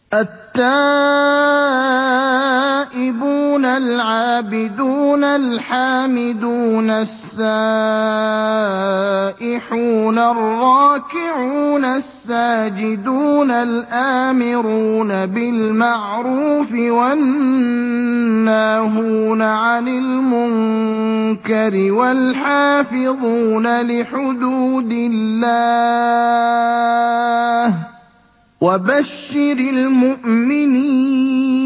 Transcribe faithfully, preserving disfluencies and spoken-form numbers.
التَّائِبُونَ الْعَابِدُونَ الْحَامِدُونَ السَّائِحُونَ الرَّاكِعُونَ السَّاجِدُونَ الْآمِرُونَ بِالْمَعْرُوفِ وَالنَّاهُونَ عَنِ الْمُنكَرِ وَالْحَافِظُونَ لِحُدُودِ اللَّهِ ۗ وَبَشِّرِ الْمُؤْمِنِينَ